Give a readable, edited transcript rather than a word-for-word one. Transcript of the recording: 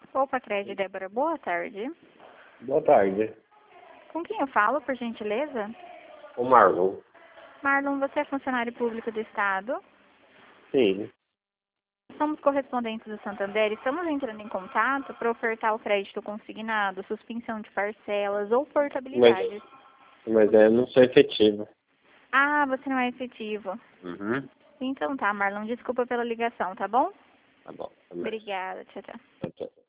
Opa, Crédito Débora, boa tarde. Boa tarde. Com quem eu falo, por gentileza? O Marlon. Marlon, você é funcionário público do Estado? Sim. Somos correspondentes do Santander e estamos entrando em contato para ofertar o crédito consignado, suspensão de parcelas ou portabilidade. Mas eu não sou efetivo. Ah, você não é efetivo. Uhum. Então tá, Marlon, desculpa pela ligação, tá bom? Tá bom. Tá bem. Obrigada, tchau, tchau. Tchau, tchau.